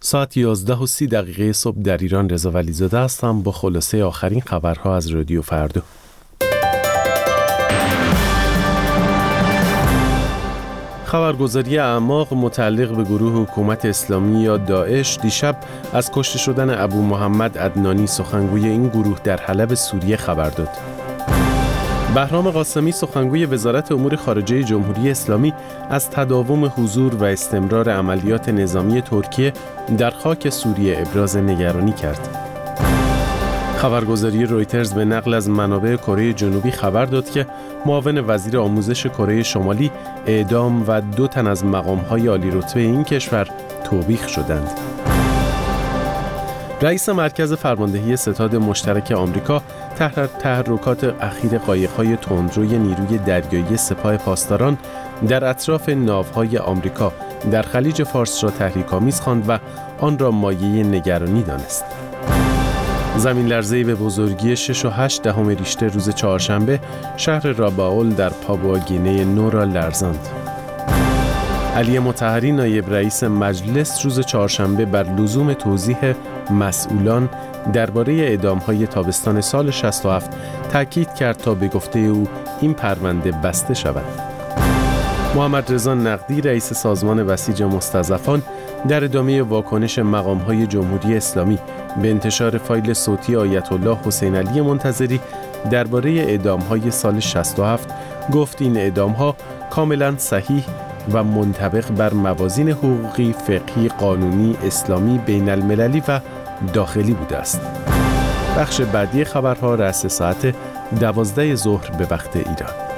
ساعت 11:30 صبح در ایران. رضا ولیزاده هستم با خلاصه آخرین خبرها از رادیو فردا. خبرگزاری اعماق متعلق به گروه حکومت اسلامی یا داعش دیشب از کشته شدن ابو محمد عدنانی سخنگوی این گروه در حلب سوریه خبر داد. بهرام قاسمی سخنگوی وزارت امور خارجه جمهوری اسلامی از تداوم حضور و استمرار عملیات نظامی ترکیه در خاک سوریه ابراز نگرانی کرد. خبرگزاری رویترز به نقل از منابع کره جنوبی خبر داد که معاون وزیر آموزش کره شمالی اعدام و 2 تن از مقام‌های عالی رتبه این کشور توبیخ شدند. رئیس مرکز فرماندهی ستاد مشترک آمریکا تحرکات اخیر قایق‌های تندروی نیروی دریایی سپاه پاسداران در اطراف ناوهای آمریکا در خلیج فارس را تحریک‌آمیز خواند و آن را مایه نگرانی دانست. زمین لرزه‌ای به بزرگی 6.8 ریشتر روز چهارشنبه شهر راباول در پاپوآگینه نو را لرزاند. علی مطهری نایب رئیس مجلس روز چهارشنبه بر لزوم توضیح مسئولان درباره اعدام‌های تابستان سال 67 تاکید کرد تا به گفته او این پرونده بسته شود. محمد رضا نقدی رئیس سازمان بسیج مستضعفان در ادامه واکنش مقام‌های جمهوری اسلامی به انتشار فایل صوتی آیت الله حسین علی منتظری درباره اعدام‌های سال 67 گفت این اعدام‌ها کاملاً صحیح و منطبق بر موازین حقوقی، فقهی، قانونی، اسلامی، بین المللی و داخلی بوده است. بخش بعدی خبرها رأس ساعت 12 ظهر به وقت ایران.